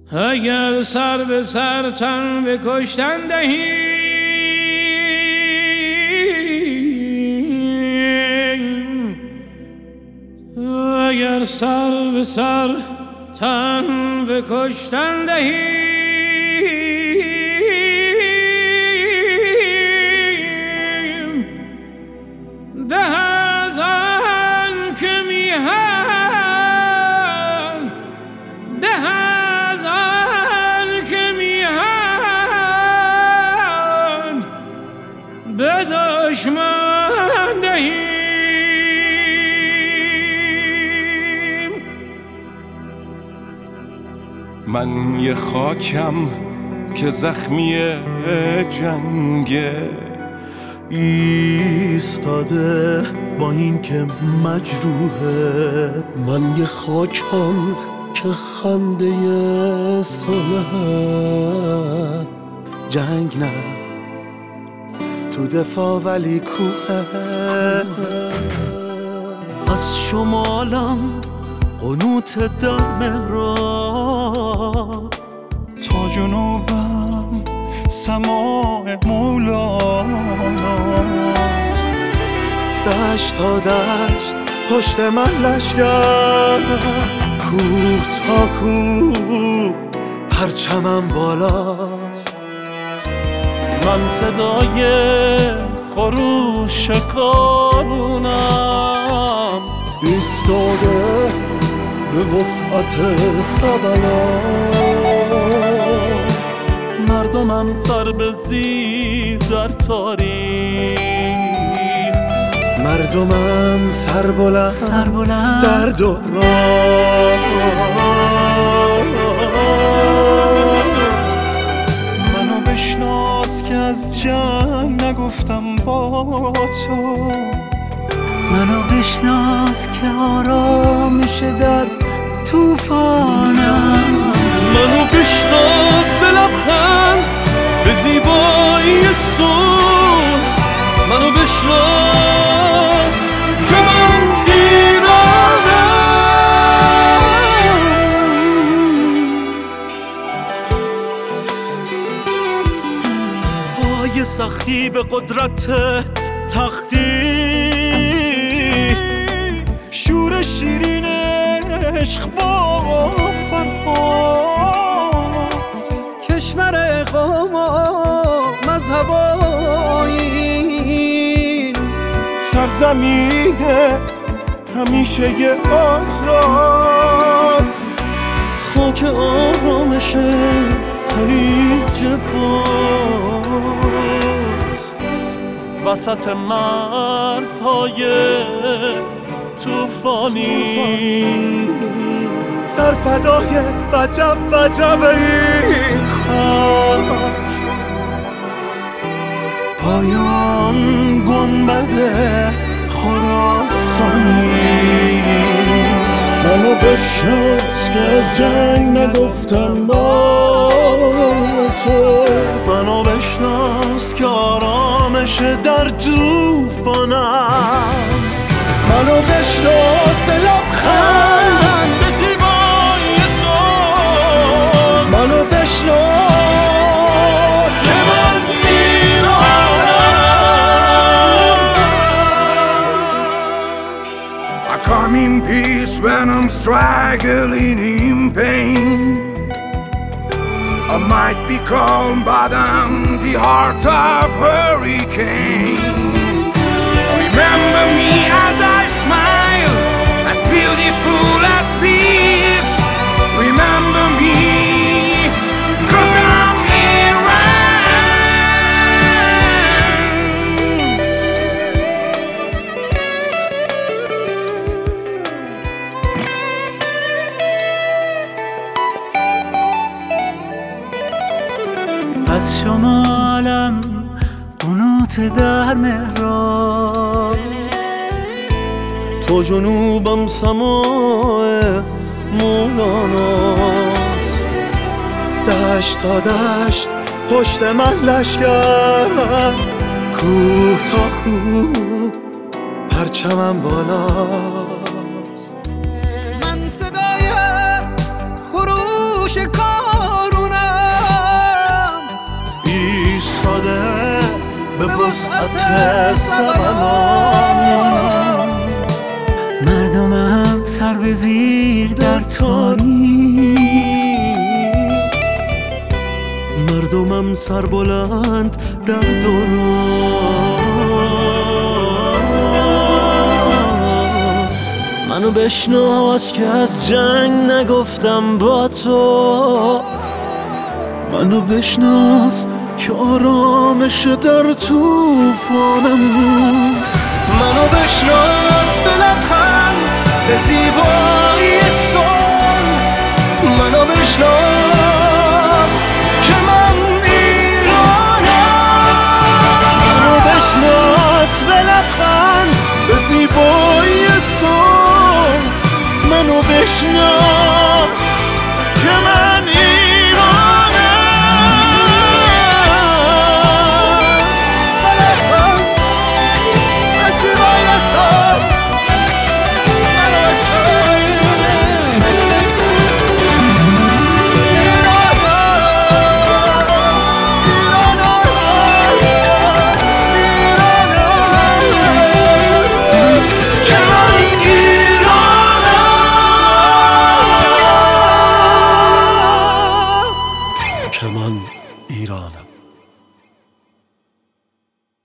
اگر سر به سر تن به کشتن دهیم، اگر سر به سر تن به کشتن دهیم، به از آن که میهن، به از آن که میهن به دشمن دهیم. من یه خاکم که زخمی جنگه، ایستاده با این که مجروحه. من یه خاکم که خنده صلحه، جنگ نه تو دفاع ولی کوه. از شمالم قنوت در مهراب، تا جنوبم سماع مولاست. دشت تا دشت پشت من لشگر، کوه تا کوه پرچمم بالاست. من صدای خروش کارونم، ایستاده به وسعت سبلا. مردمم سر به زیر در تاریخ، مردمم سر بلند در دوران. منو بشناس که از جنگ نگفتم با تو، منو بشناس که آرامش در توفانم. منو بشناس به لبخند به زیبایی صبح، منو بشناس که من ایرانم. پای سختی به قدرت تختی، شور شیرین عشق با فرهاد. کشور قوم و مذهب و آیین، سرزمین همیشه آزاد. خاک آرامش خلیج فارس، وسط مرزهای توفانی. سرفدای وجب وجب این خاک، پایان گنبد خراسانی. منو بشناس که از جنگ نگفتم با تو، منو بشناس که آرامش در توفانم. منو بشناس به لبخند به زیبایی صبح، منو بشناس که من ایرانم. I come in peace when I'm struggling in pain. I might be calm but I'm the heart of hurricane. Remember me as I smile, as beautiful as peace. Remember me, 'cause I'm از شمالم قنوت در مهراب، تو جنوبم سماع مولاناست. دشت تا دشت پشت من لشگر، کوه تا کوه پرچمم بالاست. من صدای خروش کار وسعت زمانم. مردمم سر به زیر در تاریک، مردمم سر بلند در دوران. منو بشناس که از جنگ نگفتم با تو، منو بشناس که آرامش در طوفانم. منو بشناس به لبخند، به زیبایی صلح. منو بشناس که من ایرانم. منو بشناس به لبخند، به زیبایی صلح منو بشناس